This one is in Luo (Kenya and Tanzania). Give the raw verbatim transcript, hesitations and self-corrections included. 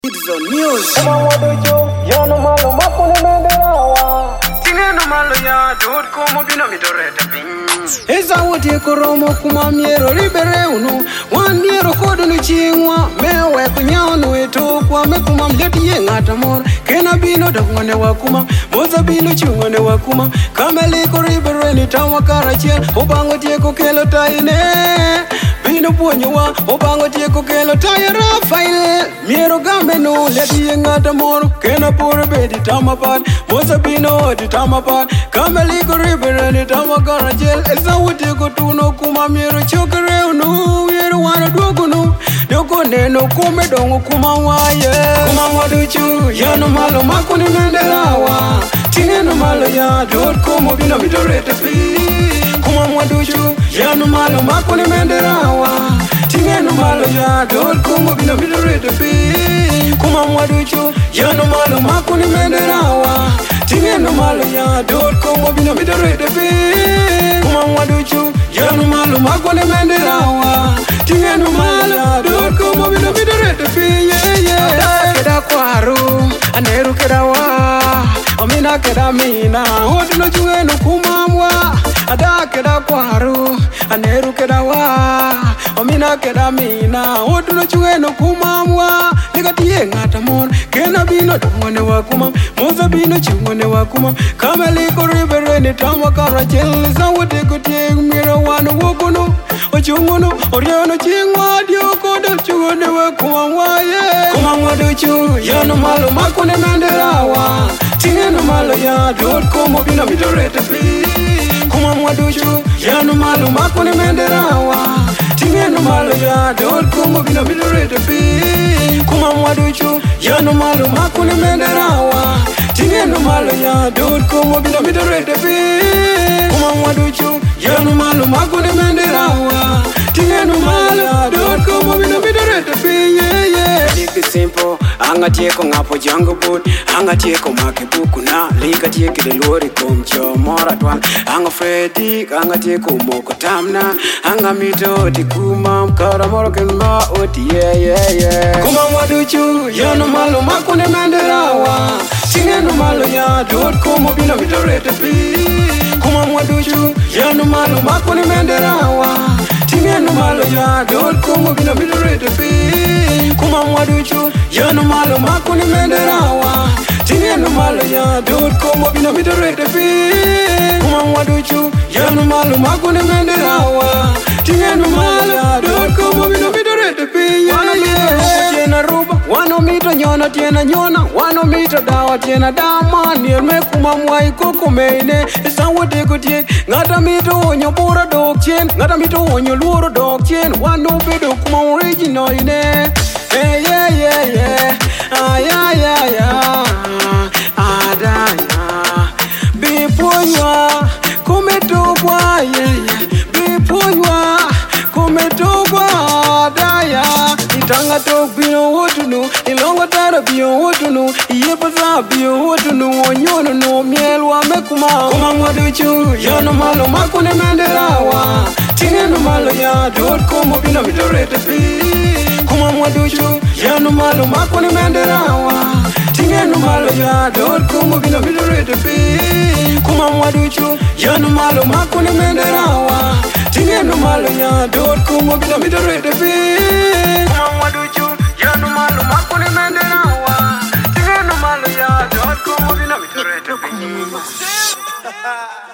It's on news. Kama wadojo, ya no malo mapone menderawa. Tinge no malo ya, dot como bino midoreta pin. Esa wote koromo kuma miero libere unu. Wan miero kodo ni chingwa. Mewe kunyao no eto kwa me kuma mleti ye ngata mor. Kena bino da ngone wakuma. Moza bino chungone wakuma. Kameli ko libere ni tawa karachel. Obango tie ko kelo taine. Bino puonyowa, obango tie ko kelo taine Rafael. Miero gambe no leti ye ngata mor. Kena pure bedi tamapat. Moza bino di tamapat. Kameli ko libere ni tawa karachel. Esa wote ko tuno kuma miero chokere unu. Miero wana duokuno. Doko neno kume dongo kuma waye. Kuma waduchu, ya no malo makuni menderawa. Tinge no malo ya, dot como bino midorete pi. Kuma waduchu, ya no malo makuni menderawa. Tinge no malo ya, dot como bino midorete pi. Kuma waduchu, ya no malo makuni menderawa. Tinge no malo ya, dot como bino midorete pi. Kuma waduchu, ya no malo makuni menderawa. Tinge no malo ya, dot como bino midorete pi. Yeah yeah. Keda kwaru, aneru keda wa. Omina keda mina, hoti no chunge no kumamwa. Ada keda kwaru, aneru keda wa. Omina keda mina, hoti no chunge no kumamwa. Nika tiye ngata mon, kena bino tungone wakuma. Moza bino chungone wakuma. Kameli ko ribere ni tama karachel. Zawode ko tiye mira wano wokono. Ochungono, oriano chingwa dioko del chungone wakuma waye. Kuma waduchu, ya no malo makune menderawa. Tinge no malo ya, dot como bino midorete pi. Kuma waduchu, ya no malo makune menderawa. Tinge no malo ya, dot como bino midorete pi. Kuma waduchu, ya no malo makune menderawa. Tinge no malo ya, dot como bino midorete pi. Kuma waduchu, ya no malo makune menderawa. Tinge no malo ya, dot como bino midorete pi. Yeah yeah. It's simple. Anga tieko ngapo jango boot. Anga tieko makibuku na liga tieke de lori komcho mora twan. Anga fredi, anga tieko moko tamna. Anga mito tikuma mkara moro kenma oti yeah yeah yeah. Kuma waduchu, ya no malo makune menderawa. Tinge no malo ya, dot como bino midorete pi. Kuma waduchu, ya no malo makune menderawa. Tinge no malo ya, dot como bino midorete pi. Kuma waduchu, ya no malo makuni menderawa. Tinge no malo ya, dot como bino midorete pi. Kuma waduchu, ya no malo makuni menderawa. Tinge no malo ya, dot como bino midorete pi. Yeah yeah. Tiena ruba, wano mito nyona tiena nyona. Wano mito dawa tiena dama. Nier me kuma mwai koko meine. Isa wote kutie, ngata mito onyo bora dog chen. Ngata mito onyo luoro dog chen. Wano bedo kuma original ine. Hey yeah yeah yeah, ah yeah yeah yeah, ah da yeah. Biponywa, kumetogwa yeah yeah. Biponywa, kumetogwa da yeah. Itanga tok biyo wotunu, ilongo tara biyo wotunu, iyepaza biyo wotunu, onyono no mielwa mekuma. Kuma waduchu, ya no malo makune menderawa. Tinge no malo ya, dot como bino midorete pi. Kuma waduchu, ya no malo makune menderawa. Tinge no malo ya, dot como bino midorete pi. Kuma waduchu, ya no malo makune menderawa. Tinge no malo ya, dot como bino midorete pi. Kuma waduchu, ya no malo makune menderawa. Tinge no malo ya, dot como bino midorete pi.